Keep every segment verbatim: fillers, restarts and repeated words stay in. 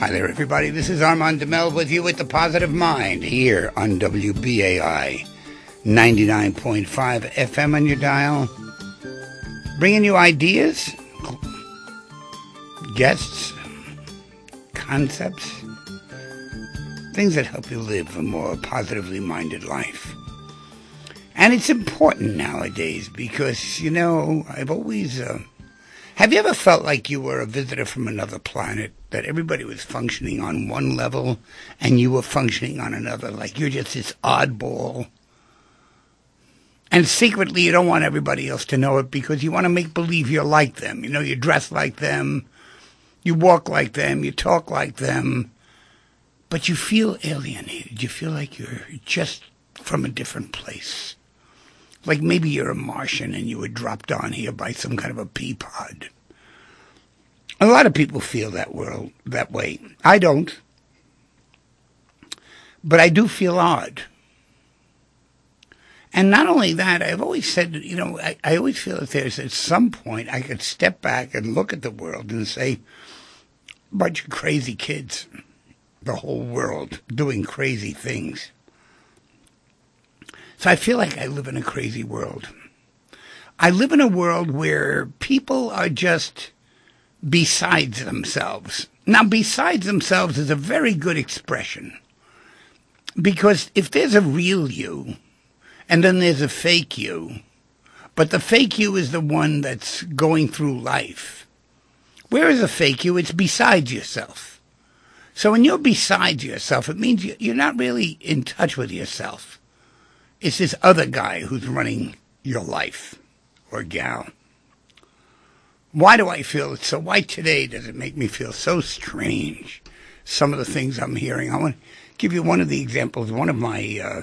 Hi there, everybody. This is Armand DeMel with you with The Positive Mind here on W B A I ninety-nine point five F M on your dial. Bringing you ideas, guests, concepts, things that help you live a more positively minded life. And it's important nowadays because, you know, I've always... Uh, have you ever felt like you were a visitor from another planet, that everybody was functioning on one level and you were functioning on another, like you're just this oddball? And secretly you don't want everybody else to know it because you want to make believe you're like them. You know, you dress like them, you walk like them, you talk like them, but you feel alienated. You feel like you're just from a different place. Like maybe you're a Martian and you were dropped on here by some kind of a pea pod. A lot of people feel that world that way. I don't. But I do feel odd. And not only that, I've always said, you know, I, I always feel that there's at some point I could step back and look at the world and say, bunch of crazy kids, the whole world doing crazy things. So I feel like I live in a crazy world. I live in a world where people are just besides themselves. Now, besides themselves is a very good expression. Because if there's a real you, and then there's a fake you, but the fake you is the one that's going through life. Whereas a fake you, it's besides yourself. So when you're besides yourself, it means you're not really in touch with yourself. It's this other guy who's running your life, or gal. Why do I feel it so? Why today does it make me feel so strange? Some of the things I'm hearing. I want to give you one of the examples. One of my, uh,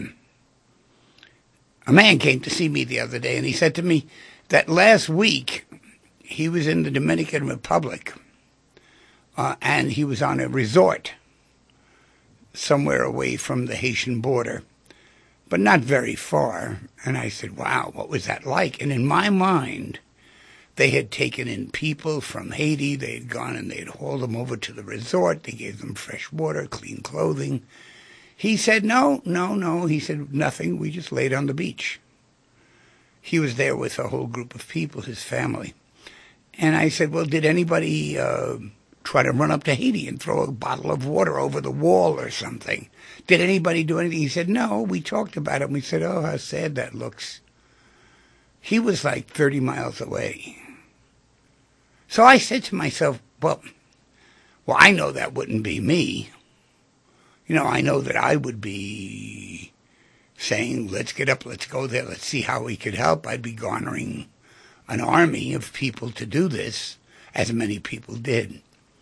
a man came to see me the other day, and he said to me that last week he was in the Dominican Republic, uh, and he was on a resort somewhere away from the Haitian border, but not very far. And I said, wow, what was that like? And in my mind, they had taken in people from Haiti. They had gone and they had hauled them over to the resort. They gave them fresh water, clean clothing. He said, no, no, no. He said, nothing. We just laid on the beach. He was there with a whole group of people, his family. And I said, well, did anybody uh, try to run up to Haiti and throw a bottle of water over the wall or something? Did anybody do anything? He said, no, we talked about it. And we said, oh, how sad that looks. He was like thirty miles away. So I said to myself, well, well, I know that wouldn't be me. You know, I know that I would be saying, let's get up, let's go there, let's see how we could help. I'd be garnering an army of people to do this, as many people did.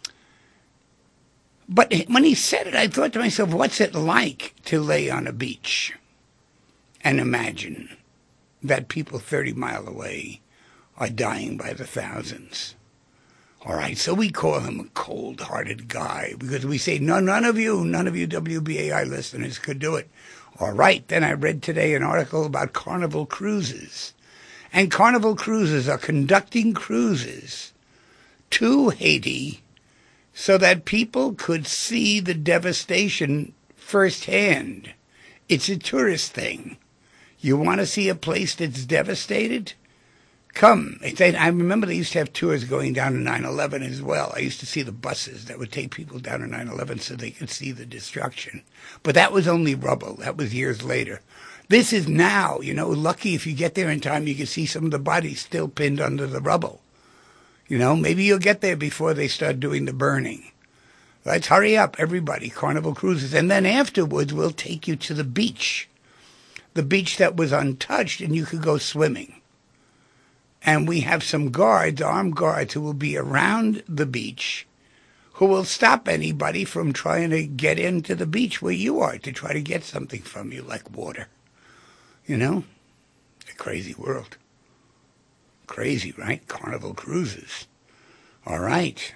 But when he said it, I thought to myself, what's it like to lay on a beach and imagine that people thirty miles away are dying by the thousands? All right, so we call him a cold-hearted guy because we say, no, none of you, none of you W B A I listeners could do it. All right, then I read today an article about Carnival Cruises. And Carnival Cruises are conducting cruises to Haiti so that people could see the devastation firsthand. It's a tourist thing. You want to see a place that's devastated? Come. I remember they used to have tours going down to nine eleven as well. I used to see the buses that would take people down to nine eleven so they could see the destruction. But that was only rubble. That was years later. This is now, you know, lucky if you get there in time, you can see some of the bodies still pinned under the rubble. You know, maybe you'll get there before they start doing the burning. Let's hurry up, everybody, Carnival Cruises. And then afterwards, we'll take you to the beach. The beach that was untouched, and you could go swimming. And we have some guards, armed guards, who will be around the beach, who will stop anybody from trying to get into the beach where you are to try to get something from you, like water. You know? A crazy world. Crazy, right? Carnival Cruises. All right.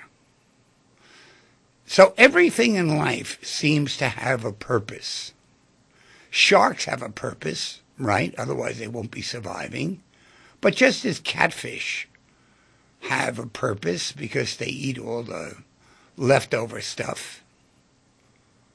So everything in life seems to have a purpose. Sharks have a purpose, right? Otherwise they won't be surviving. But just as catfish have a purpose because they eat all the leftover stuff,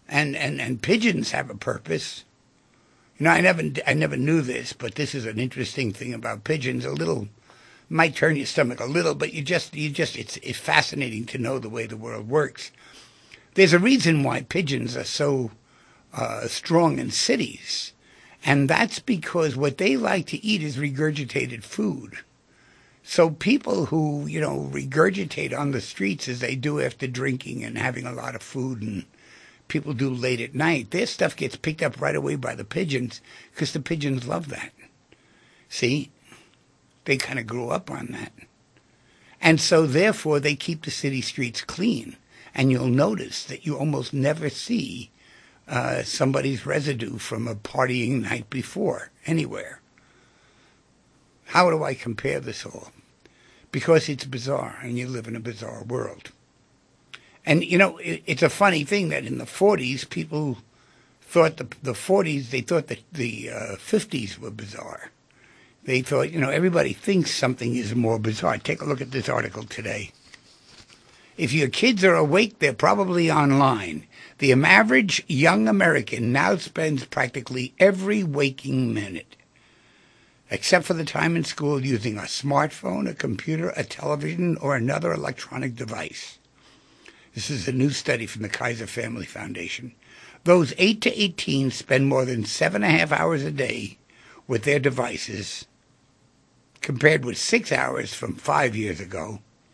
And, and, and pigeons have a purpose. You know, I never, I never knew this, but this is an interesting thing about pigeons. A little, might turn your stomach a little, but you just, you just, it's, it's fascinating to know the way the world works. There's a reason why pigeons are so uh, strong in cities, and that's because what they like to eat is regurgitated food. So people who, you know, regurgitate on the streets as they do after drinking and having a lot of food, and people do late at night, their stuff gets picked up right away by the pigeons because the pigeons love that. See? They kind of grew up on that. And so therefore they keep the city streets clean. And you'll notice that you almost never see uh, somebody's residue from a partying night before anywhere. How do I compare this all? Because it's bizarre, and you live in a bizarre world. And, you know, it, it's a funny thing that in the forties, people thought the, the forties, they thought that the uh, fifties were bizarre. They thought, you know, everybody thinks something is more bizarre. Take a look at this article today. If your kids are awake, they're probably online. The average young American now spends practically every waking minute, except for the time in school, using a smartphone, a computer, a television, or another electronic device. This is a new study from the Kaiser Family Foundation. Those eight to eighteen spend more than seven and a half hours a day with their devices, compared with six hours from five years ago.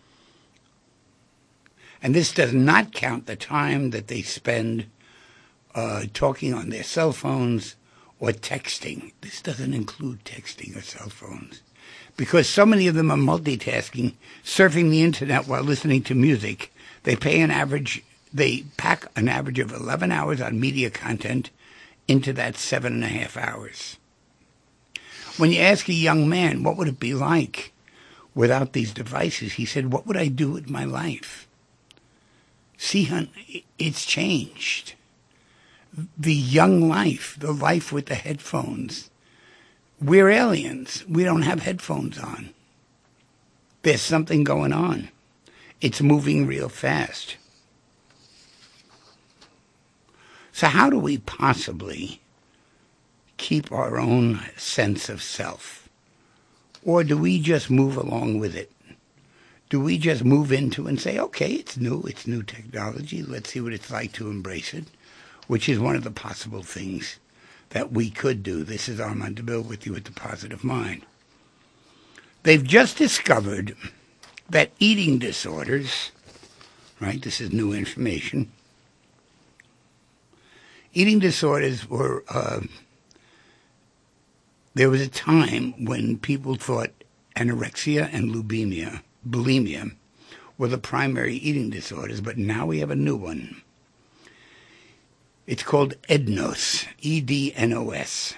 And this does not count the time that they spend uh, talking on their cell phones or texting. This doesn't include texting or cell phones, because so many of them are multitasking, surfing the internet while listening to music. They pay an average, they pack an average of eleven hours on media content into that seven and a half hours. When you ask a young man, what would it be like without these devices? He said, what would I do with my life? See, hon, it's changed. The young life, the life with the headphones. We're aliens. We don't have headphones on. There's something going on. It's moving real fast. So how do we possibly keep our own sense of self? Or do we just move along with it? Do we just move into and say, okay, it's new, it's new technology, let's see what it's like to embrace it, which is one of the possible things that we could do. This is Armand DeMille with you at The Positive Mind. They've just discovered that eating disorders, right, this is new information, eating disorders were, uh, there was a time when people thought anorexia and bulimia, bulimia were the primary eating disorders, but now we have a new one. It's called E D N O S, E D N O S.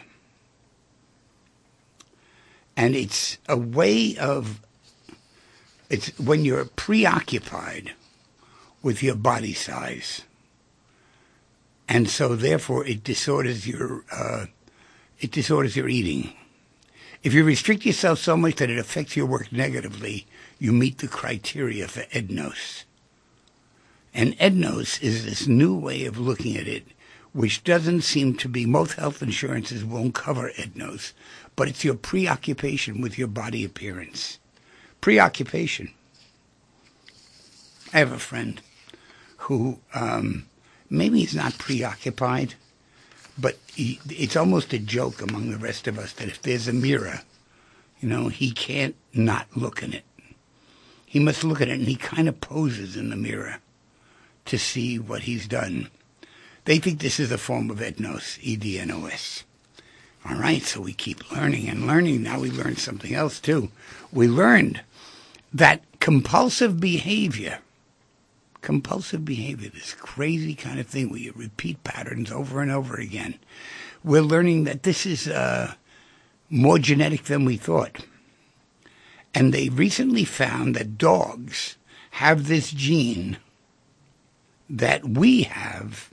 And it's a way of, it's when you're preoccupied with your body size. And so therefore it disorders your, uh, it disorders your eating. If you restrict yourself so much that it affects your work negatively, you meet the criteria for E D N O S. And E D N O S is this new way of looking at it, which doesn't seem to be, most health insurances won't cover E D N O S, but it's your preoccupation with your body appearance. Preoccupation. I have a friend who, um, maybe he's not preoccupied, but he, it's almost a joke among the rest of us that if there's a mirror, you know, he can't not look in it. He must look at it, and he kind of poses in the mirror to see what he's done. They think this is a form of E D N O S, E D N O S. All right, so we keep learning and learning. Now we learned something else, too. We learned that compulsive behavior, compulsive behavior, this crazy kind of thing where you repeat patterns over and over again, we're learning that this is uh, more genetic than we thought. And they recently found that dogs have this gene that we have,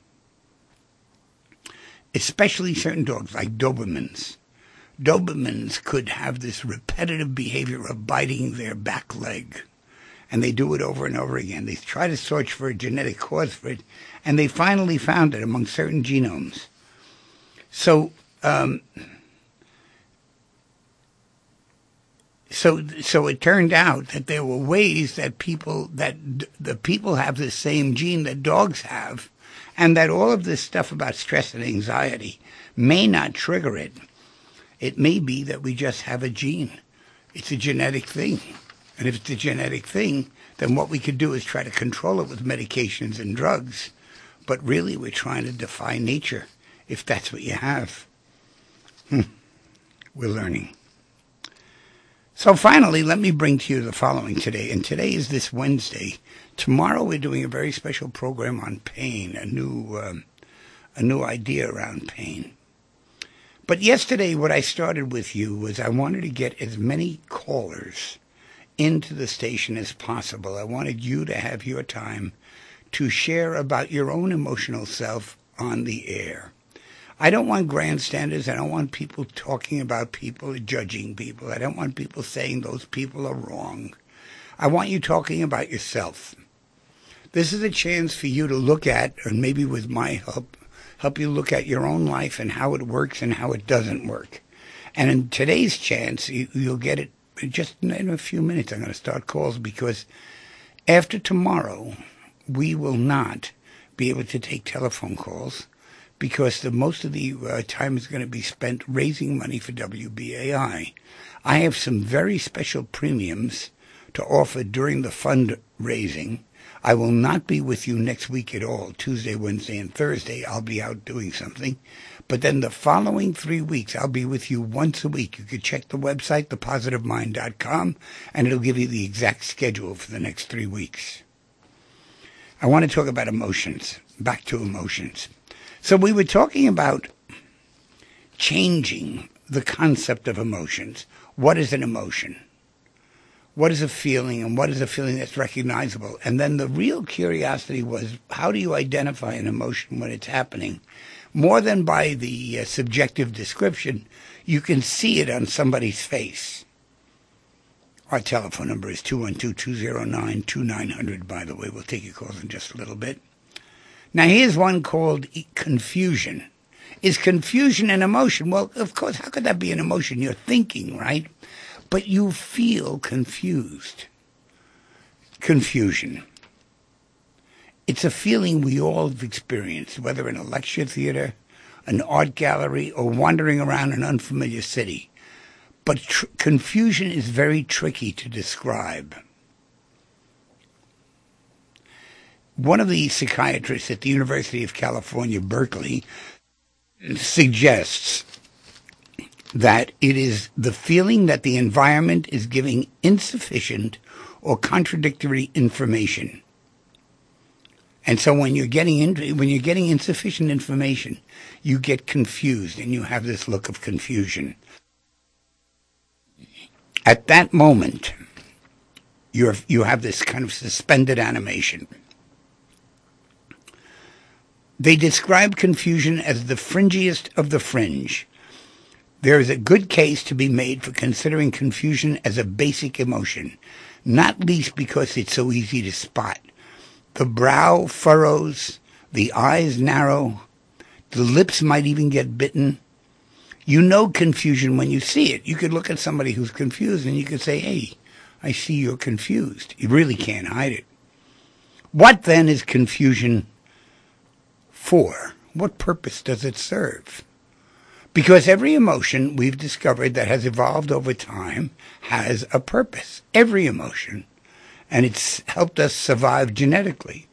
especially certain dogs like Dobermans. Dobermans could have this repetitive behavior of biting their back leg. And they do it over and over again. They try to search for a genetic cause for it, and they finally found it among certain genomes. So, um, so, so it turned out that there were ways that people, that d- the people have the same gene that dogs have, and that all of this stuff about stress and anxiety may not trigger it. It may be that we just have a gene. It's a genetic thing. And if it's a genetic thing, then what we could do is try to control it with medications and drugs. But really, we're trying to defy nature, if that's what you have. Hmm. We're learning. So finally, let me bring to you the following today. And today is this Wednesday. Tomorrow we're doing a very special program on pain, a new, um, a new idea around pain. But yesterday, what I started with you was I wanted to get as many callers into the station as possible. I wanted you to have your time to share about your own emotional self on the air. I don't want grandstanders. I don't want people talking about people or judging people. I don't want people saying those people are wrong. I want you talking about yourself. This is a chance for you to look at, and maybe with my help, help you look at your own life and how it works and how it doesn't work. And in today's chance, you, you'll get it just in a few minutes. I'm going to start calls because after tomorrow, we will not be able to take telephone calls because the most of the uh, time is going to be spent raising money for W B A I. I have some very special premiums to offer during the fundraising. I will not be with you next week at all. Tuesday, Wednesday, and Thursday, I'll be out doing something. But then the following three weeks, I'll be with you once a week. You can check the website, the positive mind dot com, and it'll give you the exact schedule for the next three weeks. I want to talk about emotions. Back to emotions. So we were talking about changing the concept of emotions. What is an emotion? What is a feeling, and what is a feeling that's recognizable? And then the real curiosity was, how do you identify an emotion when it's happening? More than by the uh, subjective description, you can see it on somebody's face. Our telephone number is two one two, two zero nine, two nine zero zero, by the way. We'll take your calls in just a little bit. Now, here's one called confusion. Is confusion an emotion? Well, of course, how could that be an emotion? You're thinking, right? But you feel confused. Confusion. It's a feeling we all have experienced, whether in a lecture theater, an art gallery, or wandering around an unfamiliar city. But tr- confusion is very tricky to describe. One of the psychiatrists at the University of California, Berkeley, suggests that it is the feeling that the environment is giving insufficient or contradictory information. And so when you're getting into, when you're getting insufficient information, you get confused and you have this look of confusion. At that moment, you're, you have this kind of suspended animation. They describe confusion as the fringiest of the fringe. There is a good case to be made for considering confusion as a basic emotion, not least because it's so easy to spot. The brow furrows, the eyes narrow, the lips might even get bitten. You know confusion when you see it. You could look at somebody who's confused and you could say, hey, I see you're confused. You really can't hide it. What then is confusion for? What purpose does it serve? Because every emotion we've discovered that has evolved over time has a purpose. Every emotion. And it's helped us survive genetically.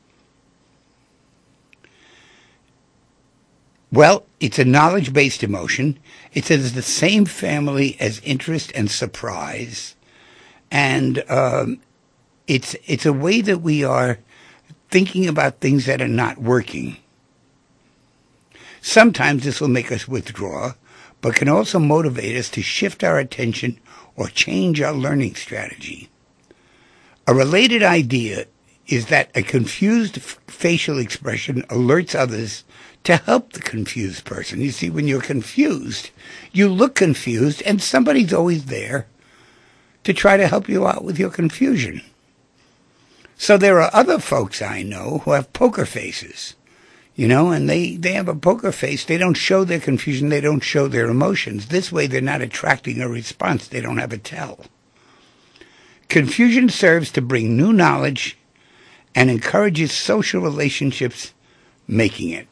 Well, it's a knowledge-based emotion. It's in the same family as interest and surprise. And um, it's it's a way that we are thinking about things that are not working. Sometimes this will make us withdraw, but can also motivate us to shift our attention or change our learning strategy. A related idea is that a confused f- facial expression alerts others to help the confused person. You see, when you're confused, you look confused, and somebody's always there to try to help you out with your confusion. So there are other folks I know who have poker faces, you know, and they, they have a poker face. They don't show their confusion. They don't show their emotions. This way they're not attracting a response. They don't have a tell. Confusion serves to bring new knowledge and encourages social relationships, making it.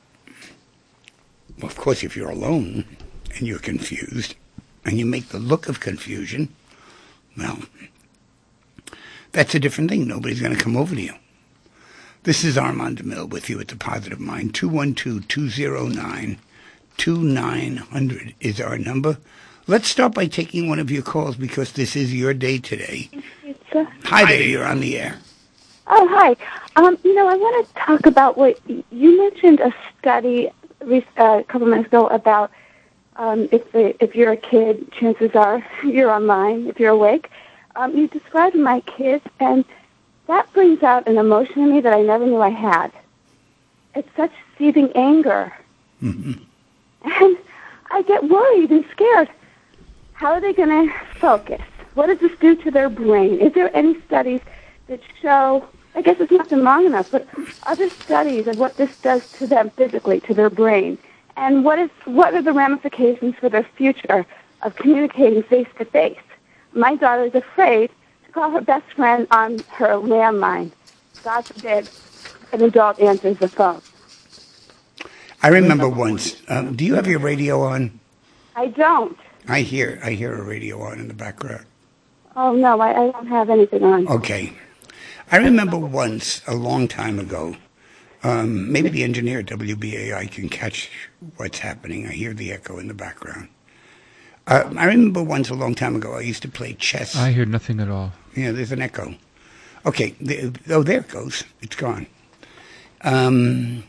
Well, of course, if you're alone and you're confused and you make the look of confusion, well, that's a different thing. Nobody's going to come over to you. This is Armand DeMille with you at The Positive Mind. two one two, two zero nine, two nine zero zero is our number. Let's start by taking one of your calls because this is your day today. Uh, hi there, you're on the air. Oh, hi. Um, you know, I want to talk about what you mentioned a study uh, a couple minutes ago about um, if the, if you're a kid, chances are you're online if you're awake. Um, you described my kids, and that brings out an emotion in me that I never knew I had. It's such seething anger. Mm-hmm. And I get worried and scared. How are they going to focus? What does this do to their brain? Is there any studies that show, I guess it's not been long enough, but other studies of what this does to them physically, to their brain? And what is what are the ramifications for their future of communicating face-to-face? My daughter is afraid to call her best friend on her landline. God forbid an adult answers the phone. I remember once. Um, do you have your radio on? I don't. I hear I hear a radio on in the background. Oh, no, I, I don't have anything on. Okay. I remember once, a long time ago, um, maybe the engineer at W B A I can catch what's happening. I hear the echo in the background. Uh, I remember once, a long time ago, I used to play chess. I hear nothing at all. Yeah, there's an echo. Okay. The, oh, there it goes. It's gone. Um,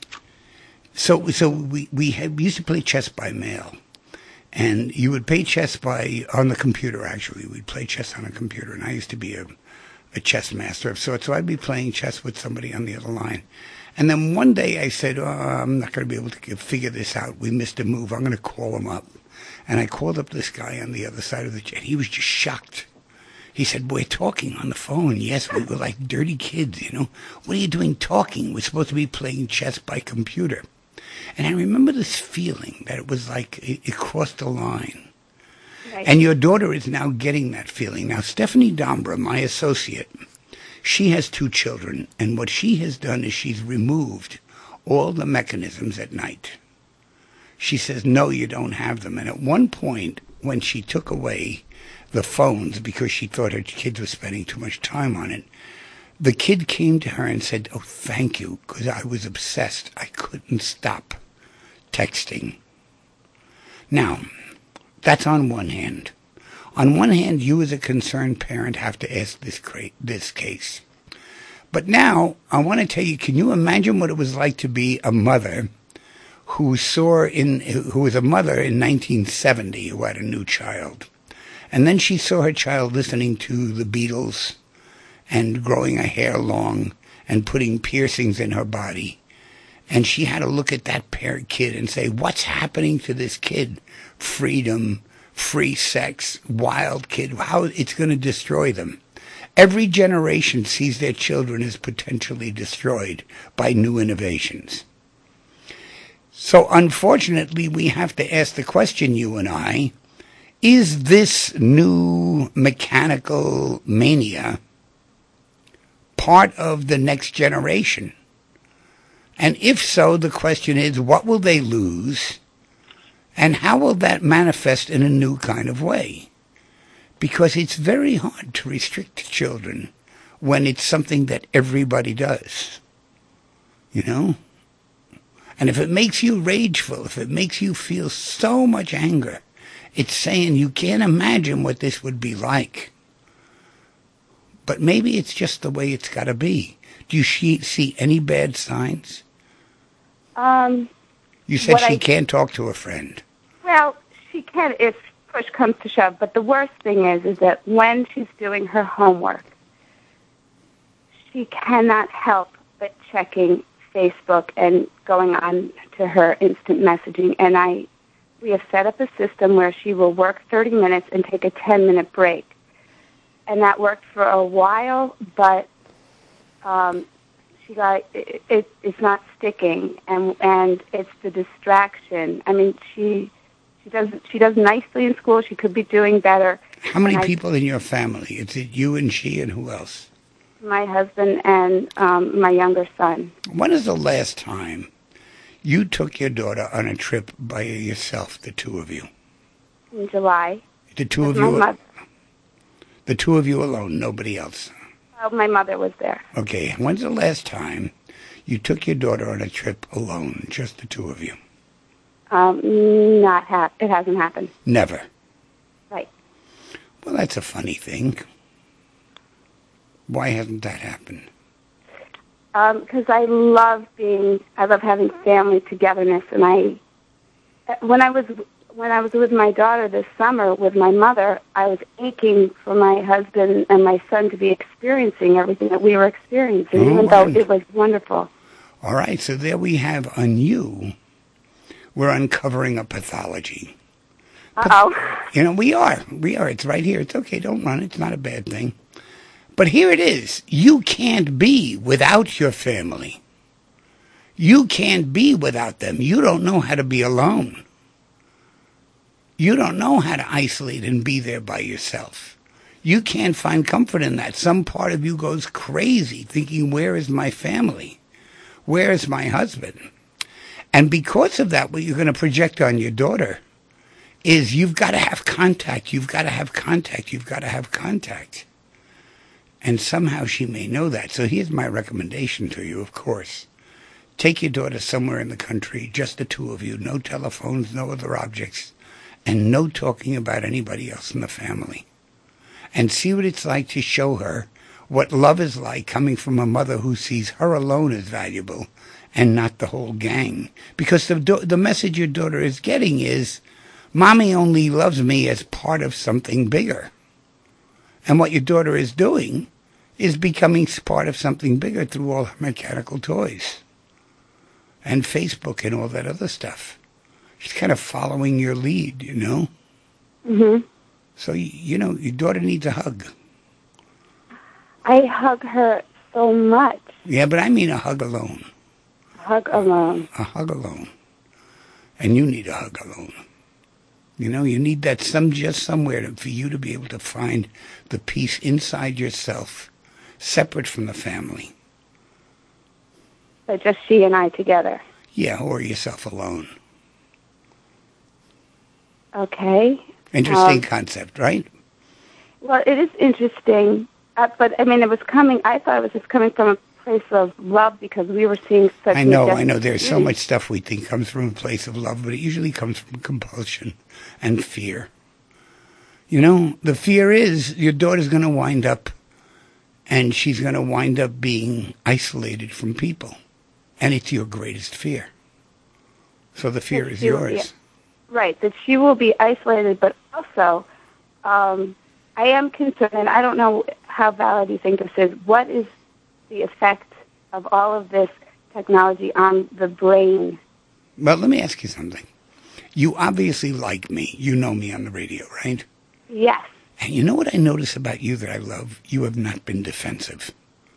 so so we, we, had, we used to play chess by mail. And you would play chess by, on the computer, actually. We'd play chess on a computer. And I used to be a, a chess master of sorts. So I'd be playing chess with somebody on the other line. And then one day I said, oh, I'm not going to be able to figure this out. We missed a move. I'm going to call him up. And I called up this guy on the other side of the chat. He was just shocked. He said, we're talking on the phone. Yes, we were like dirty kids, you know. What are you doing talking? We're supposed to be playing chess by computer. And I remember this feeling that it was like it, it crossed a line. Right. And your daughter is now getting that feeling. Now, Stephanie Dombra, my associate, she has two children. And what she has done is she's removed all the mechanisms at night. She says, no, you don't have them. And at one point, when she took away the phones because she thought her kids were spending too much time on it, the kid came to her and said, oh, thank you, because I was obsessed. I couldn't stop texting. Now, that's on one hand. On one hand, you as a concerned parent have to ask this cra- this case. But now, I want to tell you, can you imagine what it was like to be a mother who saw in, who was a mother in nineteen seventy who had a new child. And then she saw her child listening to the Beatles and growing her hair long and putting piercings in her body. And she had to look at that parent kid and say, what's happening to this kid? Freedom, free sex, wild kid, how it's going to destroy them. Every generation sees their children as potentially destroyed by new innovations. So unfortunately, we have to ask the question, you and I, is this new mechanical mania part of the next generation? And if so, the question is, what will they lose? And how will that manifest in a new kind of way? Because it's very hard to restrict children when it's something that everybody does. You know? And if it makes you rageful, if it makes you feel so much anger, it's saying you can't imagine what this would be like. But maybe it's just the way it's got to be. Do you see any bad signs? Um, you said she I, can't talk to a friend. Well, she can if push comes to shove. But the worst thing is, is that when she's doing her homework, she cannot help but checking Facebook and going on to her instant messaging. And I, we have set up a system where she will work thirty minutes and take a ten-minute break. And that worked for a while, but um, she got it, it. It's not sticking, and and it's the distraction. I mean, she she does she does nicely in school. She could be doing better. How many And I- people in your family? Is it you and she and who else? My husband and um, my younger son. When is the last time you took your daughter on a trip by yourself, the two of you? In July. The two With of my you, mother. the two of you alone, nobody else. Well, my mother was there. Okay, when's the last time you took your daughter on a trip alone, just the two of you? Um, not ha- it hasn't happened. Never. Right. Well, that's a funny thing. Why hasn't that happened? Because I love being, I love having family togetherness, and I, when I was when I was with my daughter this summer with my mother, I was aching for my husband and my son to be experiencing everything that we were experiencing, Oh, even wow. though it was wonderful. All right, so there we have on you, we're uncovering a pathology. Uh oh. You know, we are. We are. It's right here. It's okay. Don't run. It's not a bad thing. But here it is. You can't be without your family. You can't be without them. You don't know how to be alone. You don't know how to isolate and be there by yourself. You can't find comfort in that. Some part of you goes crazy thinking, where is my family? Where is my husband? And because of that, what you're going to project on your daughter is you've got to have contact. You've got to have contact. You've got to have contact. And somehow she may know that. So here's my recommendation to you, of course. Take your daughter somewhere in the country, just the two of you, no telephones, no other objects, and no talking about anybody else in the family. And see what it's like to show her what love is like coming from a mother who sees her alone as valuable and not the whole gang. Because the, the message your daughter is getting is, Mommy only loves me as part of something bigger. And what your daughter is doing is becoming part of something bigger through all her mechanical toys and Facebook and all that other stuff. She's kind of following your lead, you know? Mm-hmm. So, you know, your daughter needs a hug. I hug her so much. Yeah, but I mean a hug alone. Hug alone. A hug alone. And you need a hug alone. You know, you need that some just somewhere to, for you to be able to find the peace inside yourself, separate from the family. So just she and I together. Yeah, or yourself alone. Okay. Interesting Um, concept, right? Well, it is interesting, uh, but I mean, it was coming. I thought it was just coming from a place of love because we were seeing such. I know, I majestic know. There's so beauty. much stuff we think comes from a place of love, but it usually comes from compulsion and fear. You know, the fear is your daughter's going to wind up, and she's going to wind up being isolated from people, and it's your greatest fear. So the fear That is she will be- yours. Right, that she will be isolated, but also, um, I am concerned, and I don't know how valid you think this is. What is the effect of all of this technology on the brain? Well, let me ask you something. You obviously like me. You know me on the radio, right? Yes. And you know what I notice about you that I love? You have not been defensive.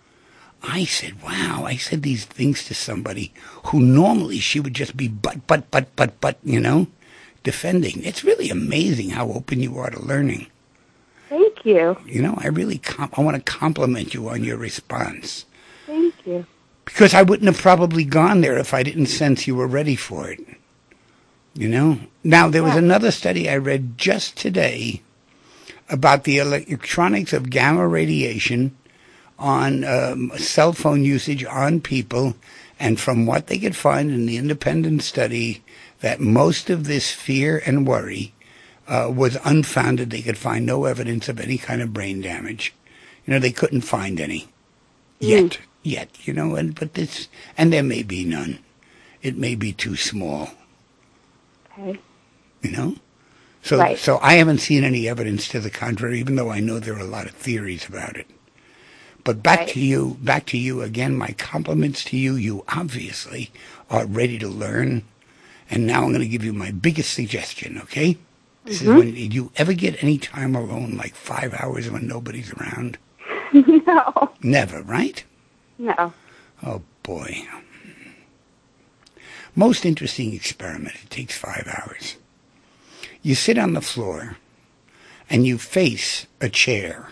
I said, wow, I said these things to somebody who normally she would just be but, but, but, but, but, you know, defending. It's really amazing how open you are to learning. Thank you. You know, I really, com- I want to compliment you on your response. Thank you. Because I wouldn't have probably gone there if I didn't sense you were ready for it. You know? Now, there was Yeah. another study I read just today about the electronics of gamma radiation on um, cell phone usage on people, and from what they could find in the independent study, that most of this fear and worry uh, was unfounded. They could find no evidence of any kind of brain damage. You know, they couldn't find any yet, Mm. yet. You know, and but this, and there may be none. It may be too small. Okay. You know. So, Right. so I haven't seen any evidence to the contrary, even though I know there are a lot of theories about it. But back Right. to you, back to you again. My compliments to you. You obviously are ready to learn. And now I'm going to give you my biggest suggestion, okay? This Mm-hmm. is when, did you ever get any time alone, like five hours when nobody's around? No. Never, right? No. Oh, boy. Most interesting experiment. It takes five hours. You sit on the floor, and you face a chair.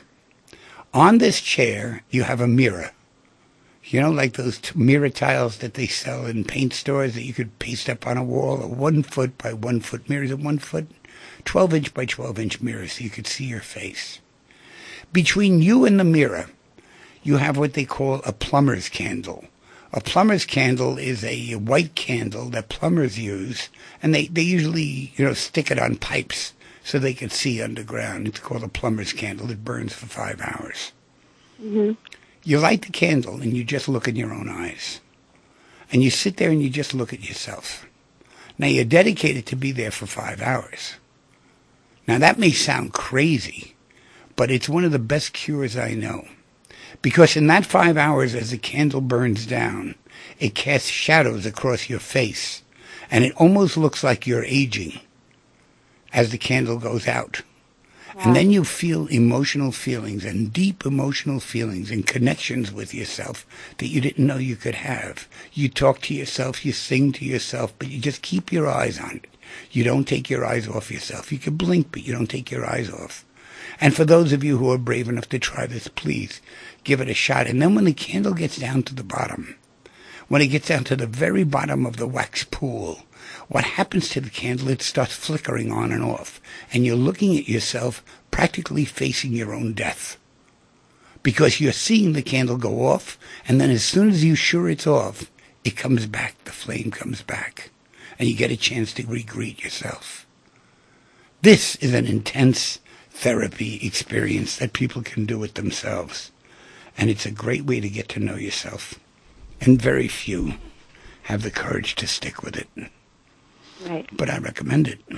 On this chair, you have a mirror. You know, like those t- mirror tiles that they sell in paint stores that you could paste up on a wall, a one foot by one foot mirrors, a one foot, twelve inch by twelve inch mirror so you could see your face. Between you and the mirror, you have what they call a plumber's candle. A plumber's candle is a white candle that plumbers use, and they, they usually, you know, stick it on pipes so they can see underground. It's called a plumber's candle. It burns for five hours. Mm-hmm. You light the candle and you just look in your own eyes. And you sit there and you just look at yourself. Now you're dedicated to be there for five hours. Now that may sound crazy, but it's one of the best cures I know. Because in that five hours as the candle burns down, it casts shadows across your face. And it almost looks like you're aging as the candle goes out. And then you feel emotional feelings and deep emotional feelings and connections with yourself that you didn't know you could have. You talk to yourself, you sing to yourself, but you just keep your eyes on it. You don't take your eyes off yourself. You can blink, but you don't take your eyes off. And for those of you who are brave enough to try this, please give it a shot. And then when the candle gets down to the bottom, when it gets down to the very bottom of the wax pool, what happens to the candle, it starts flickering on and off. And you're looking at yourself practically facing your own death. Because you're seeing the candle go off, and then as soon as you're sure it's off, it comes back, the flame comes back. And you get a chance to re-greet yourself. This is an intense therapy experience that people can do it themselves. And it's a great way to get to know yourself. And very few have the courage to stick with it. Right. But I recommend it.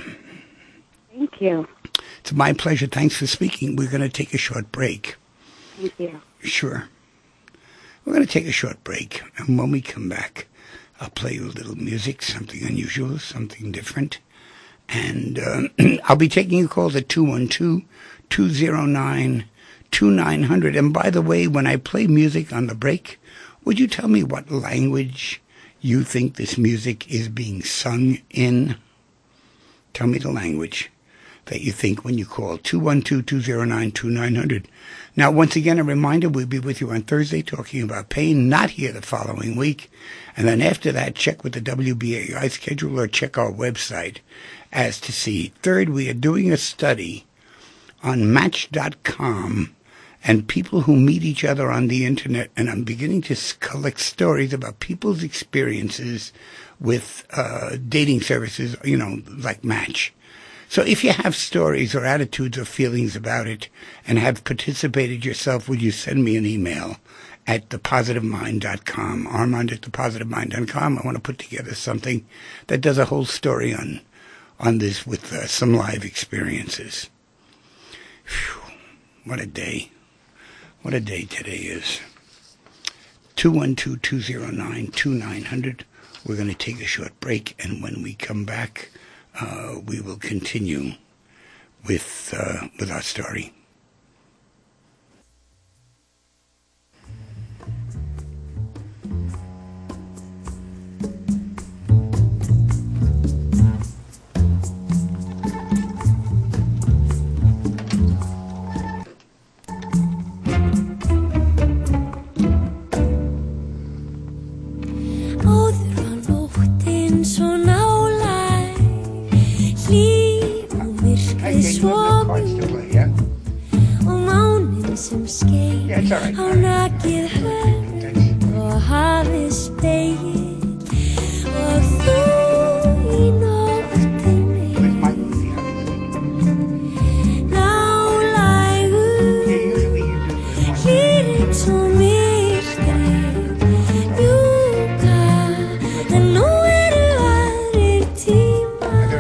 Thank you. It's my pleasure. Thanks for speaking. We're going to take a short break. Thank you. Sure. We're going to take a short break. And when we come back, I'll play you a little music, something unusual, something different. And uh, I'll be taking your calls at two one two, two zero nine, two nine zero zero. And by the way, when I play music on the break, would you tell me what language you think this music is being sung in? Tell me the language that you think when you call two one two, two zero nine, two nine zero zero. Now, once again, a reminder, we'll be with you on Thursday talking about pain, not here the following week. And then after that, check with the W B A I schedule or check our website as to see. Third, we are doing a study on Match dot com and people who meet each other on the internet, and I'm beginning to collect stories about people's experiences with uh, dating services, you know, like Match. So if you have stories or attitudes or feelings about it and have participated yourself, would you send me an email at the positive mind dot com, Armand at the positive mind dot com. I want to put together something that does a whole story on on this with uh, some live experiences. Whew, what a day. What a day today is. two one two, two zero nine, two nine zero zero. We're going to take a short break, and when we come back, uh, we will continue with uh, with our story. sem skein á nakið hörð og hafið spegil og þú í nóttinni nálægur hlýr eins og myrkrið mjúka en nú eru aðrir tímar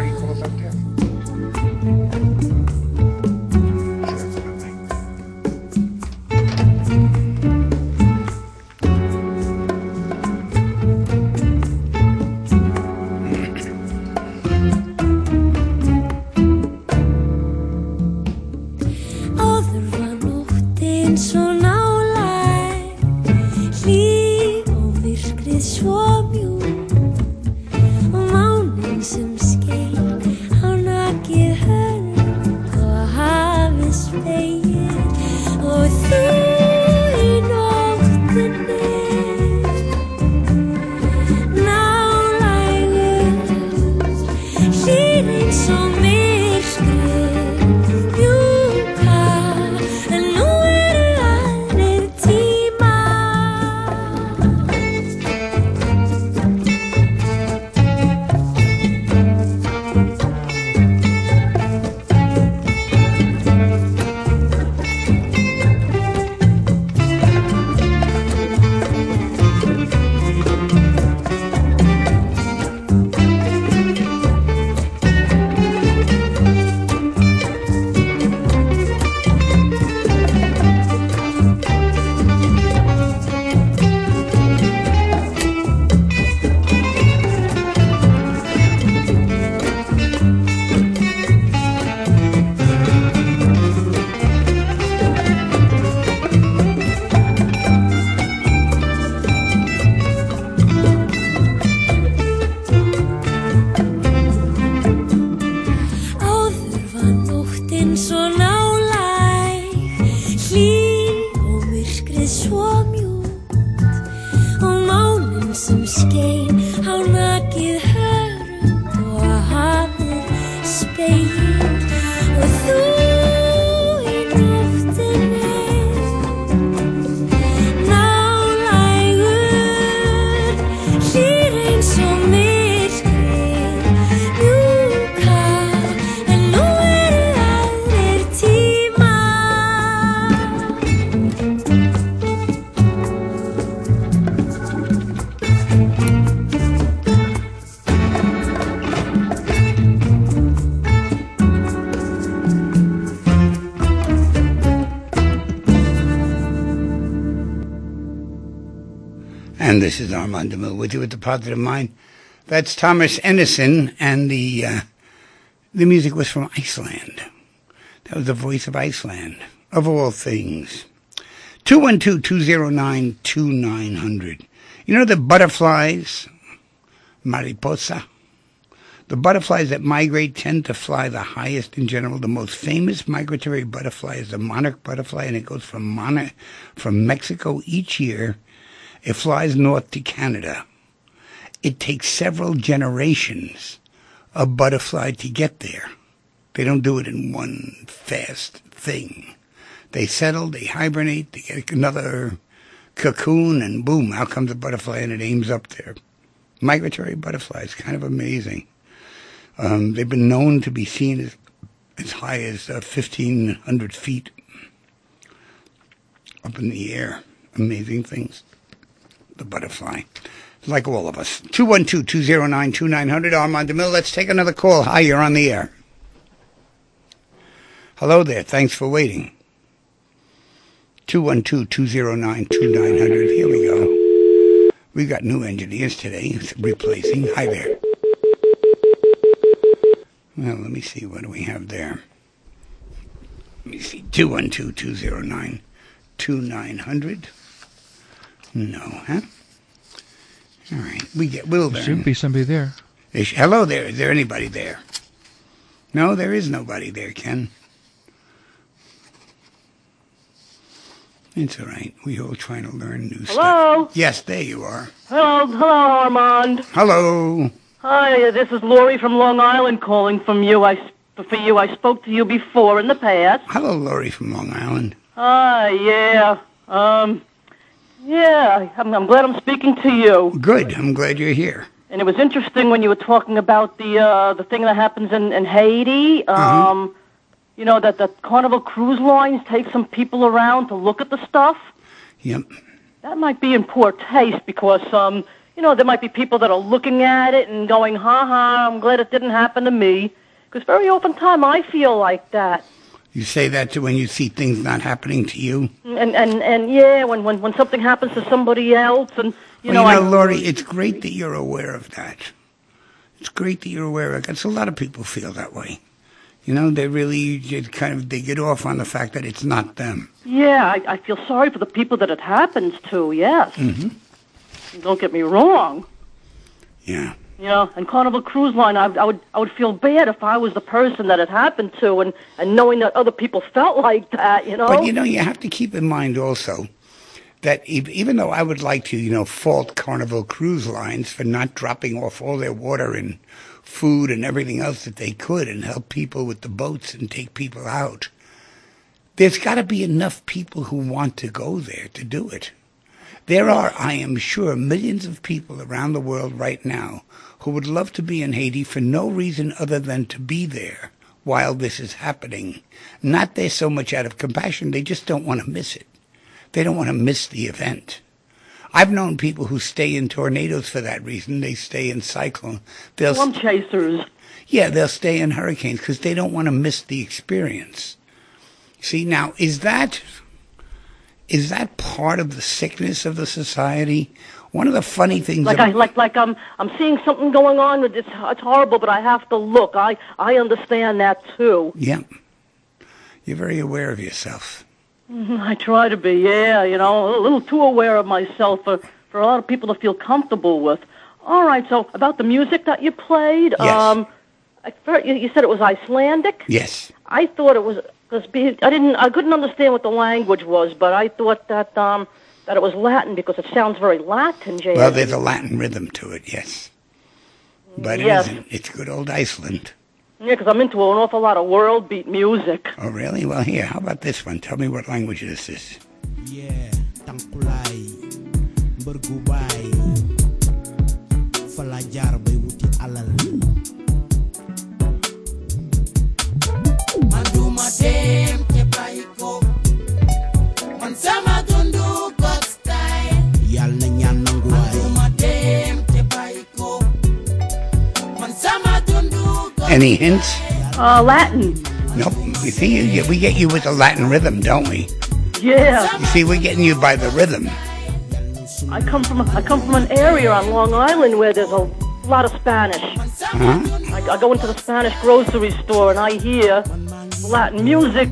Sólin svo nálæg, hlý og myrkrið svo mjúkt og máninn sem skein á nakið hörund og hafið spegil og þú í nóttinni nálægur, hlýr eins og myrkrið mjúka, en nú eru aðrir tímar. And this is Armand DeMille with you with the Positive Mind. That's Thomas Edison, and the uh, the music was from Iceland. That was the voice of Iceland, of all things. two one two, two zero nine, two nine hundred. You know the butterflies, mariposa? The butterflies that migrate tend to fly the highest in general. The most famous migratory butterfly is the monarch butterfly, and it goes from Mon- from Mexico each year. It flies north to Canada. It takes several generations of butterfly to get there. They don't do it in one fast thing. They settle, they hibernate, they get another cocoon, and boom, out comes a butterfly, and it aims up there. Migratory butterflies, kind of amazing. Um, they've been known to be seen as, as high as uh, fifteen hundred feet up in the air. Amazing things. The butterfly. Like all of us. two one two, two zero nine, two nine hundred, Armand DeMille. Let's take another call. Hi, you're on the air. Hello there. Thanks for waiting. two one two, two zero nine, two nine hundred. Here we go. We got new engineers today replacing. Hi there. Well, let me see. What do we have there? Let me see. two one two, two zero nine, two nine hundred. No, huh? All right. We get, we'll There learn. should be somebody there. Is- Hello there. Is there anybody there? No, there is nobody there, Ken. It's all right. We're all trying to learn new stuff. Hello? Yes, there you are. Hello, hello, Armand. Hello. Hi, uh, this is Lori from Long Island calling from you. I, s- for you, I spoke to you before in the past. Hello, Laurie from Long Island. Hi, yeah. Um, yeah, I'm, I'm glad I'm speaking to you. Good. I'm glad you're here. And it was interesting when you were talking about the uh, the thing that happens in, in Haiti. Um, You know, that the Carnival Cruise Lines take some people around to look at the stuff. Yep. That might be in poor taste because, um, you know, there might be people that are looking at it and going, ha ha, I'm glad it didn't happen to me. Because very often time I feel like that. You say that to when you see things not happening to you? And, and, and yeah, when, when, when something happens to somebody else and, you well, know, you know, I... Laurie, it's great that you're aware of that. It's great that you're aware of it. Because a lot of people feel that way. You know, they really just kind of, they get off on the fact that it's not them. Yeah, I, I feel sorry for the people that it happens to, yes. Mm-hmm. Don't get me wrong. Yeah. You know, and Carnival Cruise Line, I, I would I would feel bad if I was the person that it happened to and, and knowing that other people felt like that, you know? But, you know, you have to keep in mind also that ev- even though I would like to, you know, fault Carnival Cruise Lines for not dropping off all their water and food and everything else that they could and help people with the boats and take people out, there's got to be enough people who want to go there to do it. There are, I am sure, millions of people around the world right now who would love to be in Haiti for no reason other than to be there while this is happening. Not there so much out of compassion, they just don't want to miss it. They don't want to miss the event. I've known people who stay in tornadoes for that reason. They stay in cyclone. They'll Storm chasers. yeah, they'll stay in hurricanes because they don't want to miss the experience. See, now, is that is that part of the sickness of the society? One of the funny things Like about, I like like I'm I'm seeing something going on with this. It's horrible, but I have to look. I I understand that too. yeah, you're very aware of yourself. Mhm, I try to be, yeah. You know, a little too aware of myself for for a lot of people to feel comfortable with. All right, so about the music that you played, Yes. um, I, fir- you, you said it was Icelandic. Yes. I thought it was because I didn't. I couldn't understand what the language was, but I thought that um that it was Latin because it sounds very Latin, Jay. Well, there's a Latin rhythm to it, yes. But Yes. it isn't. It's good old Iceland. Yeah, because I'm into an awful lot of world beat music. Oh, really? Well, here, how about this one? Tell me what language this is. Yeah, tangkulay, bergubay, pelajar bewuti alal. Manduma dem tepaiko, mansama tundu kotstai. Yal na nyan nanguay. Manduma dem tepaiko, mansama tundu kotstai. Any hints? Uh, Latin. Nope. You see, you- we get you with the Latin rhythm, don't we? Yeah. You see, we're getting you by the rhythm. I come from I come from an area on Long Island where there's a lot of Spanish. Huh? I, I go into the Spanish grocery store and I hear Latin music.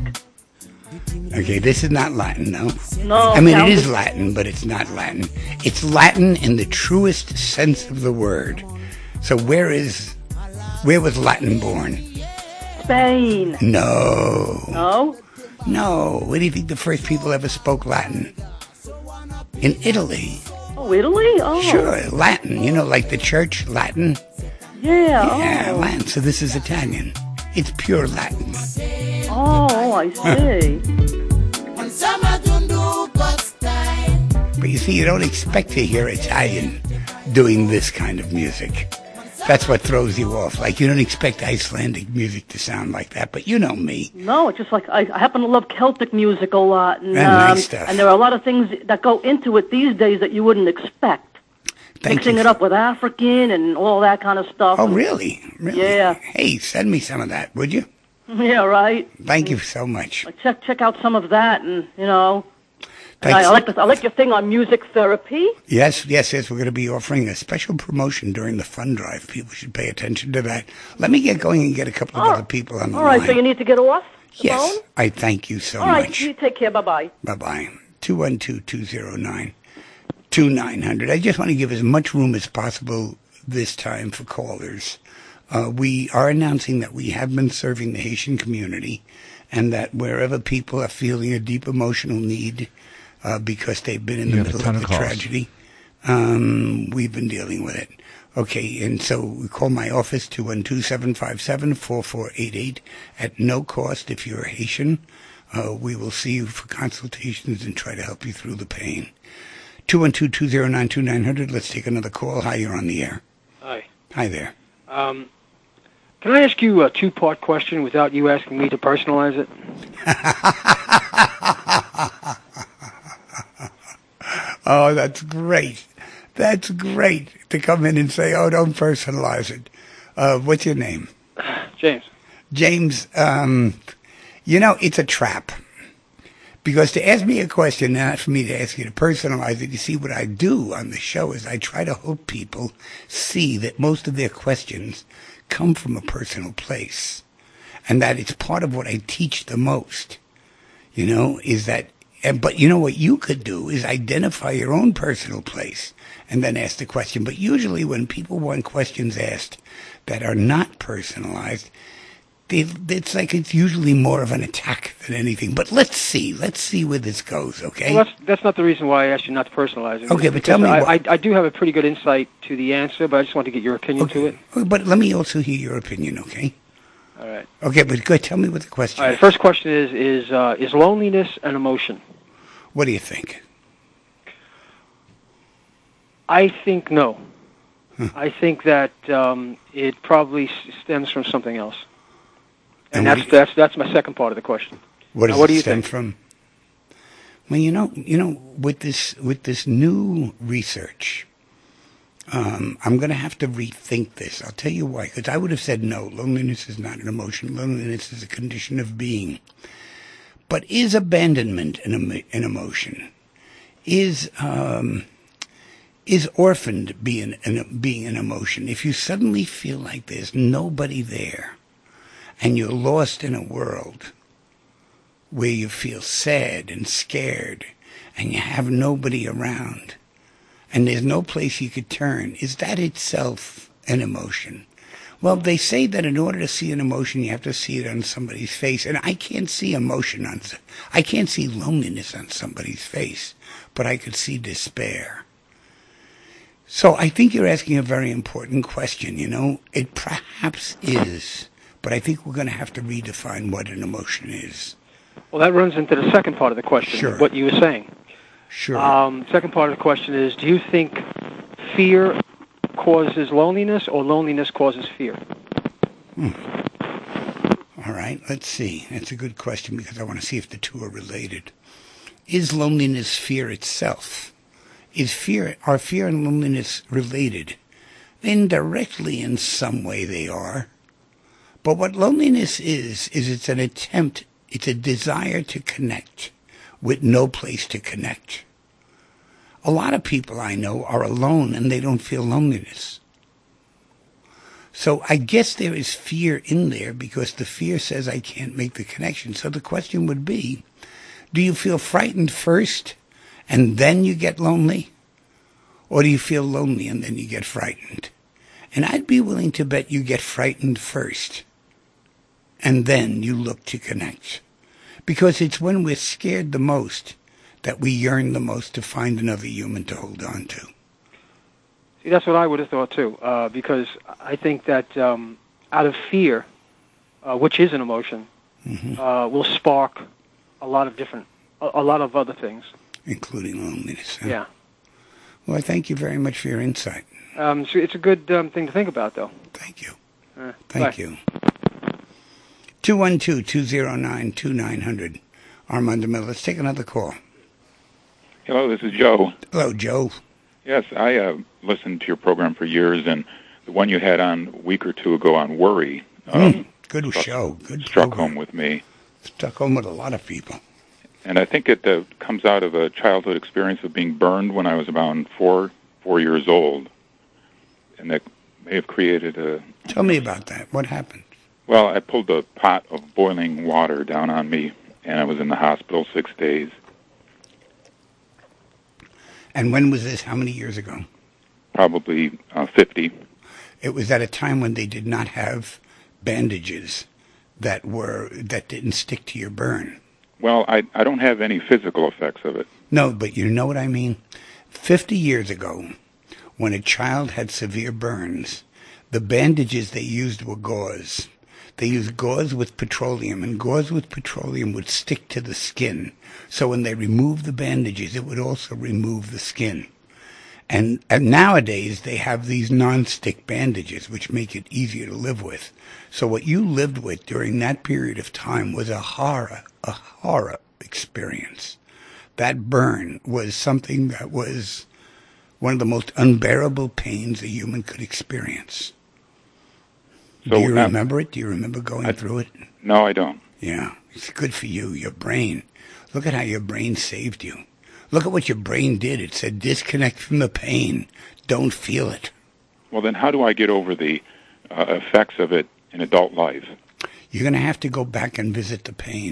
Okay, this is not Latin, though. No, I mean, it sounds- is Latin, but it's not Latin. It's Latin in the truest sense of the word. So where is, where was Latin born? Spain. No. No? No. Where do you think the first people ever spoke Latin? In Italy. Oh, Italy? Oh. Sure, Latin. You know, like the church, Latin. Yeah. Yeah, Oh. Latin. So this is Italian. It's pure Latin. Oh, I see. Mansama tundu kotstai. But you see, you don't expect to hear Italian doing this kind of music. That's what throws you off. Like, you don't expect Icelandic music to sound like that, but you know me. No, it's just like I, I happen to love Celtic music a lot, and Yeah, nice um, stuff. and there are a lot of things that go into it these days that you wouldn't expect. Thank Mixing you. it up with African and all that kind of stuff. Oh, really? Really? Yeah. Hey, send me some of that, would you? Yeah, right. Thank you so much. Check check out some of that, and you know. And Thanks. I, I like the, I like your thing on music therapy. Yes, yes, yes. We're going to be offering a special promotion during the fund drive. People should pay attention to that. Let me get going and get a couple of All other right. people on the All right, line. so you need to get off the yes, phone. I thank you so All right, much. you take care. Bye bye. Bye-bye. two one two, two zero nine, two nine zero zero. I just want to give as much room as possible this time for callers. Uh, we are announcing that we have been serving the Haitian community and that wherever people are feeling a deep emotional need uh, because they've been in the You got a middle ton of the of calls. tragedy, um, we've been dealing with it. Okay, and so we call my office, two one two, seven five seven, four four eight eight, at no cost if you're Haitian. Uh, we will see you for consultations and try to help you through the pain. two one two, two zero nine, two nine zero zero. Let's take another call. Hi, you're on the air. Hi. Hi there. Um, can I ask you a two-part question without you asking me to personalize it? Oh, that's great. That's great to come in and say, oh, don't personalize it. Uh, what's your name? James. James, um, you know, it's a trap. Because to ask me a question, not for me to ask you to personalize it, you see, what I do on the show is I try to help people see that most of their questions come from a personal place. And that it's part of what I teach the most, you know, is that, and, but you know what you could do is identify your own personal place and then ask the question. But usually when people want questions asked that are not personalized, they, it's like it's usually more of an attack than anything. But let's see. Let's see where this goes, okay? Well, that's, that's not the reason why I asked you not to personalize it. Okay, but tell Because me I, what- I, I do have a pretty good insight to the answer, but I just want to get your opinion to it. Okay, but let me also hear your opinion, okay? All right. Okay, but good. Tell me what the question All right. is. First question is is uh, is loneliness an emotion? What do you think? I think no. I think that um, it probably s- stems from something else, and, And what that's do you- that's that's my second part of the question. What does Now, what it do you stem think? from? Well, you know, you know, with this with this new research, um, I'm going to have to rethink this. I'll tell you why. Because I would have said no. Loneliness is not an emotion. Loneliness is a condition of being. But is abandonment an, emo- an emotion? Is um, is orphaned being an, being an emotion? If you suddenly feel like there's nobody there, and you're lost in a world where you feel sad and scared and you have nobody around and there's no place you could turn, is that itself an emotion? Well, they say that in order to see an emotion, you have to see it on somebody's face. And I can't see emotion on, I can't see loneliness on somebody's face, but I could see despair. So I think you're asking a very important question, you know. It perhaps is, but I think we're going to have to redefine what an emotion is. Well, that runs into the second part of the question, Sure. what you were saying. Sure. Um, second part of the question is, do you think fear causes loneliness or loneliness causes fear? Hmm. All right, let's see. That's a good question because I want to see if the two are related. Is loneliness fear itself? Is fear, are fear and loneliness related? Indirectly, in some way, they are. But what loneliness is, is it's an attempt, it's a desire to connect with no place to connect. A lot of people I know are alone and they don't feel loneliness. So I guess there is fear in there because the fear says I can't make the connection. So the question would be, do you feel frightened first and then you get lonely? Or do you feel lonely and then you get frightened? And I'd be willing to bet you get frightened first and then you look to connect. Because it's when we're scared the most that we yearn the most to find another human to hold on to. See, that's what I would have thought too, uh, because I think that um, out of fear, uh, which is an emotion, mm-hmm. uh, will spark a lot of different, a, a lot of other things. Including loneliness. Huh? Yeah. Well, I thank you very much for your insight. Um, so it's a good um, thing to think about, though. Thank you. Uh, Thank bye. you. two one two, two zero nine, two nine zero zero. Armando Miller. Let's take another call. Hello, this is Joe. Hello, Joe. Yes, I uh, listened to your program for years, and the one you had on a week or two ago on worry um, Mm, good struck, show. Good struck program. home with me. Stuck home with a lot of people. And I think it uh, comes out of a childhood experience of being burned when I was about four four years old, and that may have created a... Tell me about that. What happened? Well, I pulled a pot of boiling water down on me, and I was in the hospital six days. And when was this? How many years ago? Probably uh, fifty. It was at a time when they did not have bandages that were that didn't stick to your burn. Well, I, I don't have any physical effects of it. No, but you know what I mean? Fifty years ago, when a child had severe burns, the bandages they used were gauze. They used gauze with petroleum, and gauze with petroleum would stick to the skin. So when they removed the bandages, it would also remove the skin. And, and nowadays, they have these non-stick bandages, which make it easier to live with. So what you lived with during that period of time was a horror, a horror experience. That burn was something that was one of the most unbearable pains a human could experience. So, Do you um, remember it? Do you remember going I- through it? No, I don't. Yeah, it's good for you, your brain. Look at how your brain saved you. Look at what your brain did. It said disconnect from the pain. Don't feel it. Well, then how do I get over the uh, effects of it in adult life? You're going to have to go back and visit the pain.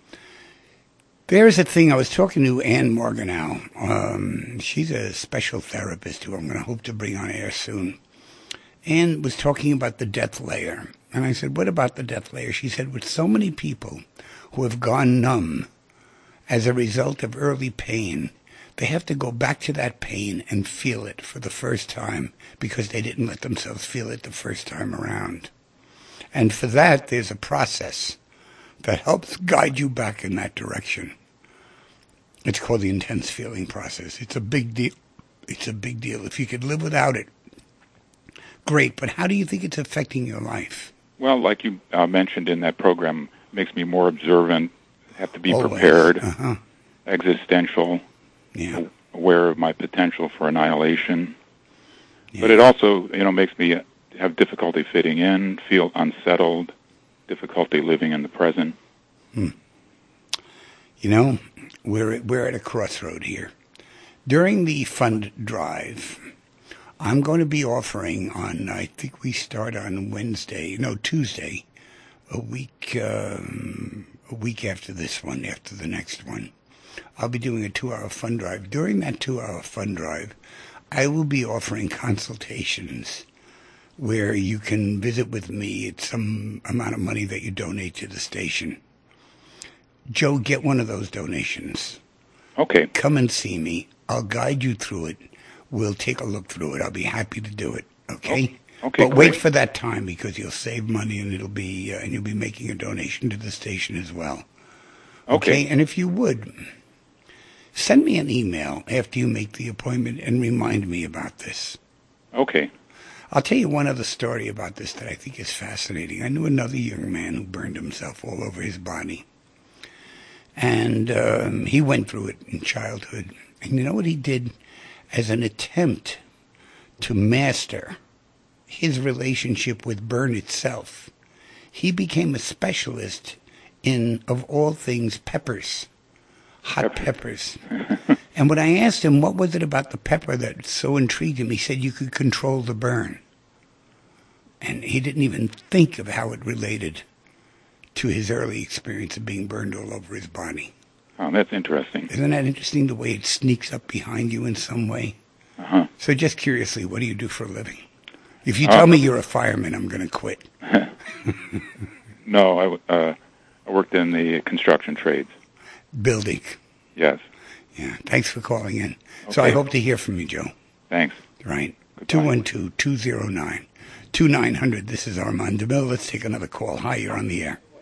There's a thing, I was talking to Ann Morganow. Um, she's a special therapist who I'm going to hope to bring on air soon. Ann was talking about the death layer. And I said, what about the death layer? She said, with so many people who have gone numb as a result of early pain, they have to go back to that pain and feel it for the first time because they didn't let themselves feel it the first time around. And for that, there's a process that helps guide you back in that direction. It's called the intense feeling process. It's a big deal. It's a big deal. If you could live without it, great. But how do you think it's affecting your life? Well, like you uh, mentioned in that program, makes me more observant, have to be Always. prepared, Uh-huh. existential, Yeah. aware of my potential for annihilation. Yeah. But it also, you know, makes me have difficulty fitting in, feel unsettled, difficulty living in the present. Hmm. You know, we're we're at a crossroad here. During the fund drive, I'm going to be offering on, I think we start on Wednesday, no, Tuesday, a week, um, a week after this one, after the next one. I'll be doing a two-hour fund drive. During that two-hour fund drive, I will be offering consultations where you can visit with me. It's some amount of money that you donate to the station. Joe, get one of those donations. Okay. Come and see me. I'll guide you through it. We'll take a look through it. I'll be happy to do it. Okay? Okay, But wait great. for that time because you'll save money and it'll be uh, and you'll be making a donation to the station as well. Okay. And if you would, send me an email after you make the appointment and remind me about this. Okay. I'll tell you one other story about this that I think is fascinating. I knew another young man who burned himself all over his body. And um, he went through it in childhood. And you know what he did as an attempt to master his relationship with burn itself? He became a specialist in, of all things, peppers, hot peppers. And when I asked him what was it about the pepper that so intrigued him, he said you could control the burn. And he didn't even think of how it related to his early experience of being burned all over his body. Oh, that's interesting. Isn't that interesting, the way it sneaks up behind you in some way? Uh-huh. So just curiously, what do you do for a living? If you tell Uh, me you're a fireman, I'm going to quit. No, I, w- uh, I worked in the construction trades. Building. Yes. Yeah. Thanks for calling in. So I Okay. hope to hear from you, Joe. Thanks. Right. Goodbye. two one two, two zero nine, two nine zero zero. This is Armand DeMille. Let's take another call. Hi, you're on the air.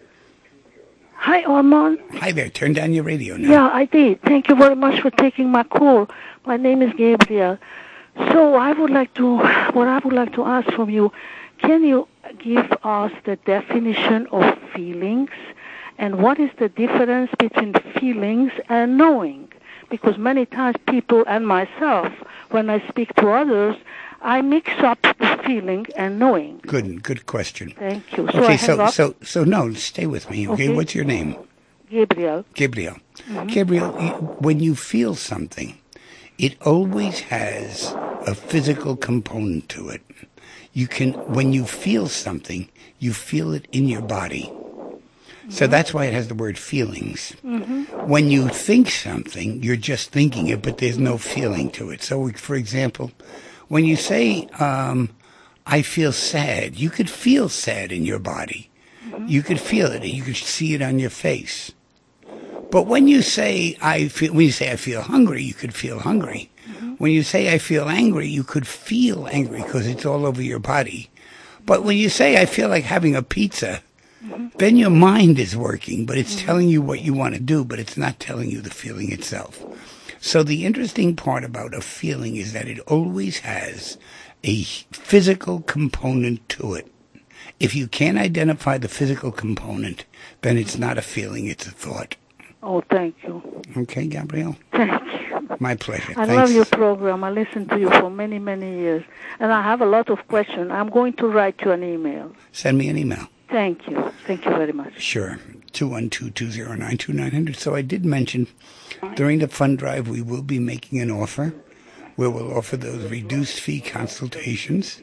Hi, Armand. Hi there. Turn down your radio now. Yeah, I did. Thank you very much for taking my call. My name is Gabriel. So I would like to, what I would like to ask from you, can you give us the definition of feelings and what is the difference between feelings and knowing? Because many times people and myself, when I speak to others, I mix up the feeling and knowing. Good, good question. Thank you. So I Okay, hang so, up. so, so no, stay with me, okay? Okay. What's your name? Gabriel. Gabriel. Gabriel, you, when you feel something, it always has a physical component to it. You can, when you feel something, you feel it in your body. So that's why it has the word feelings. When you think something, you're just thinking it, but there's no feeling to it. So, for example, when you say, um, I feel sad, you could feel sad in your body. You could feel it. You could see it on your face. But when you say I feel, when you say I feel hungry, you could feel hungry. When you say I feel angry, you could feel angry because it's all over your body. But when you say I feel like having a pizza, then your mind is working, but it's telling you what you want to do, but it's not telling you the feeling itself. So the interesting part about a feeling is that it always has a physical component to it. If you can't identify the physical component, then it's not a feeling, it's a thought. Oh, thank you. Okay, Gabrielle? Thank you. My pleasure. I Thanks. love your program. I listened to you for many, many years. And I have a lot of questions. I'm going to write you an email. Send me an email. Thank you. Thank you very much. Sure. two one two, two zero nine, two nine zero zero. So I did mention during the fund drive we will be making an offer where we'll offer those reduced fee consultations.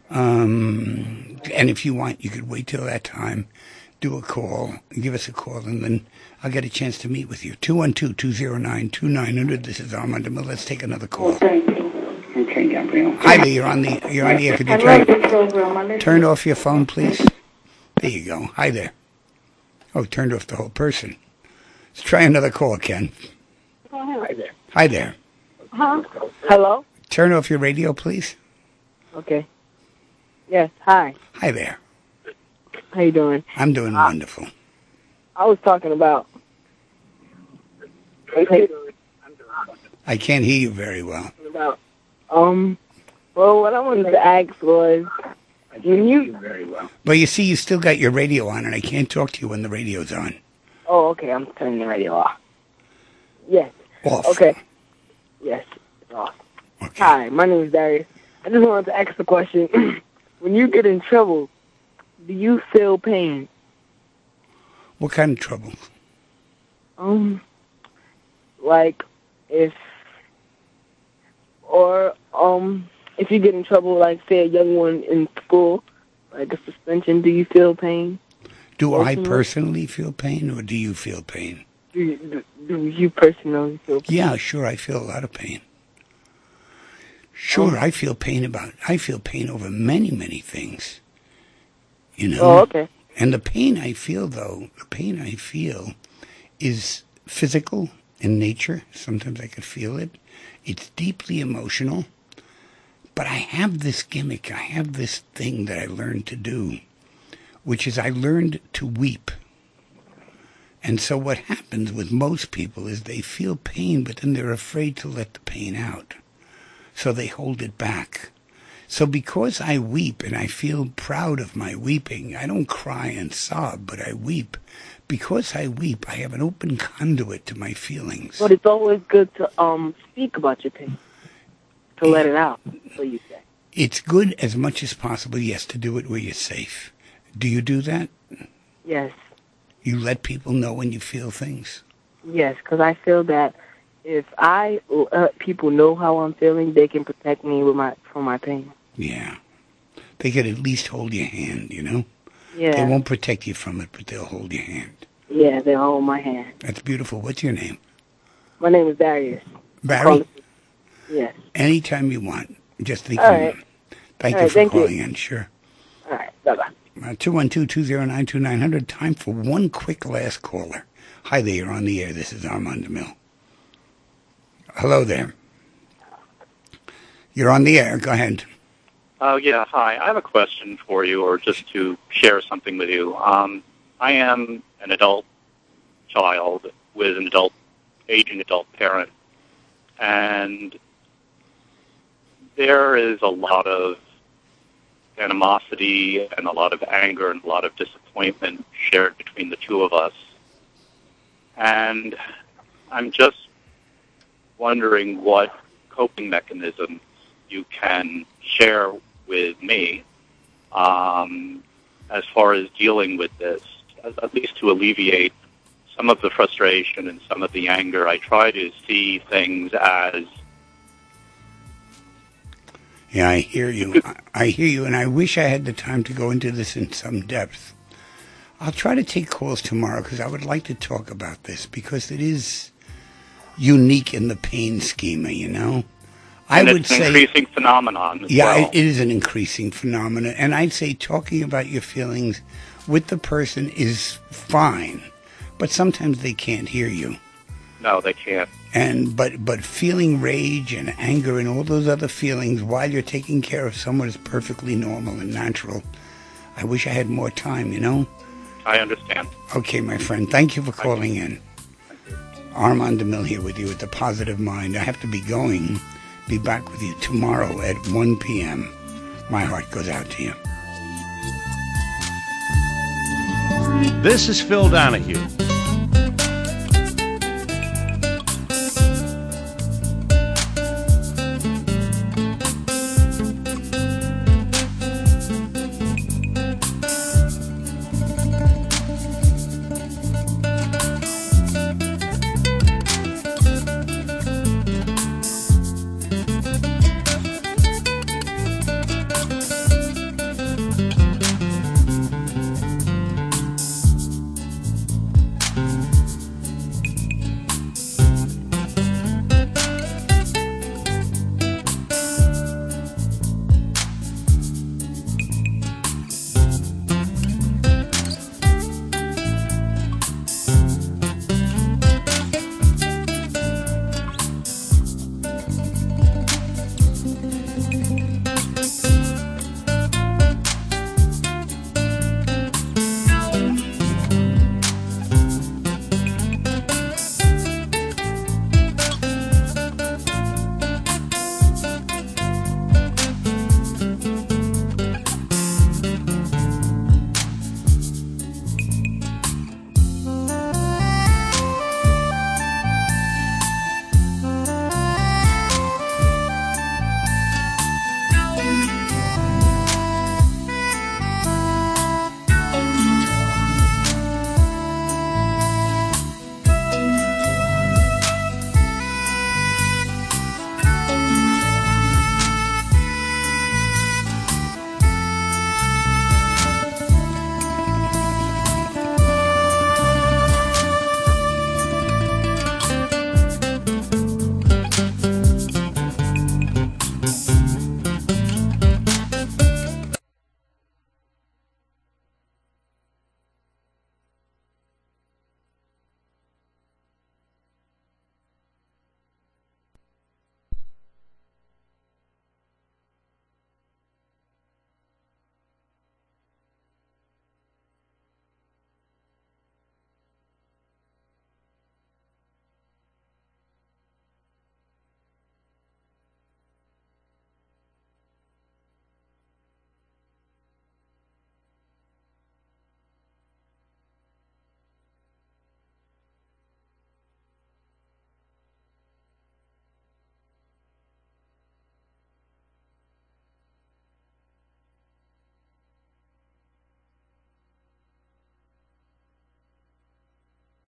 Um, and if you want, you could wait till that time, do a call, give us a call, and then I'll get a chance to meet with you. two one two, two zero nine, two nine zero zero. This is Armand DeMille. Let's take another call. Okay, Gabrielle. Hi there. You're on the, you're on the air. Could you I turn, love your program. I listen. turn off your phone, please? There you go. Hi there. Oh, turned off the whole person. Let's try another call, Ken. Hi there. Hi there. Huh? Hello? Turn off your radio, please. Okay. Yes, hi. Hi there. How you doing? I'm doing wonderful. I was talking about... I can't hear you very well. about um, well, what I wanted to ask was, when you... Well, you see, you still got your radio on, and I can't talk to you when the radio's on. Oh, okay, I'm turning the radio off. Yes. Off. Okay. Yes, it's off. Okay. Hi, my name is Darius. I just wanted to ask a question. When you get in trouble, do you feel pain? What kind of trouble? Um, like if, or um, if you get in trouble, like say a young one in school, like a suspension, do you feel pain? Do I Personally? personally feel pain, or do you feel pain? Do you, do, do you personally feel pain? Yeah, sure, I feel a lot of pain. Sure, I feel pain about, I feel pain over many, many things. You know? Oh, okay. And the pain I feel, though, the pain I feel is physical in nature. Sometimes I could feel it. It's deeply emotional. But I have this gimmick, I have this thing that I learned to do, which is I learned to weep. And so what happens with most people is they feel pain, but then they're afraid to let the pain out. So they hold it back. So because I weep and I feel proud of my weeping, I don't cry and sob, but I weep. Because I weep, I have an open conduit to my feelings. But it's always good to um speak about your pain, to let it out, so you say. It's good as much as possible, yes, to do it where you're safe. Do you do that? Yes. You let people know when you feel things? Yes, because I feel that if I let people know how I'm feeling, they can protect me with my from my pain. Yeah. They could at least hold your hand, you know? Yeah. They won't protect you from it, but they'll hold your hand. Yeah, they hold my hand. That's beautiful. What's your name? My name is Darius. Barry? Yes. Anytime you want. Just think All of right. me. Thank All you right, for thank you. calling in. Sure. All right. Bye-bye. Uh, two one two, two zero nine, two nine zero zero. Time for one quick last caller. Hi there. You're on the air. This is Armand DeMille. Hello there. You're on the air. Go ahead. Oh, yeah, hi. I have a question for you, or just to share something with you. Um, I am an adult child with an adult, aging adult parent, and there is a lot of animosity and a lot of anger and a lot of disappointment shared between the two of us. And I'm just wondering what coping mechanisms you can share with me um, as far as dealing with this, at least to alleviate some of the frustration and some of the anger. I try to see things as... Yeah, I hear you. I, I hear you, and I wish I had the time to go into this in some depth. I'll try to take calls tomorrow because I would like to talk about this because it is unique in the pain schema, you know? I and would it's an say, increasing phenomenon as yeah, well. it, it is an increasing phenomenon. And I'd say talking about your feelings with the person is fine, but sometimes they can't hear you. No, they can't. And but but feeling rage and anger and all those other feelings while you're taking care of someone is perfectly normal and natural. I wish I had more time, you know? I understand. Okay, my friend. Thank you for calling in. Armand DeMille here with you at The Positive Mind. I have to be going. Be back with you tomorrow at one p.m. My heart goes out to you. This is Phil Donahue.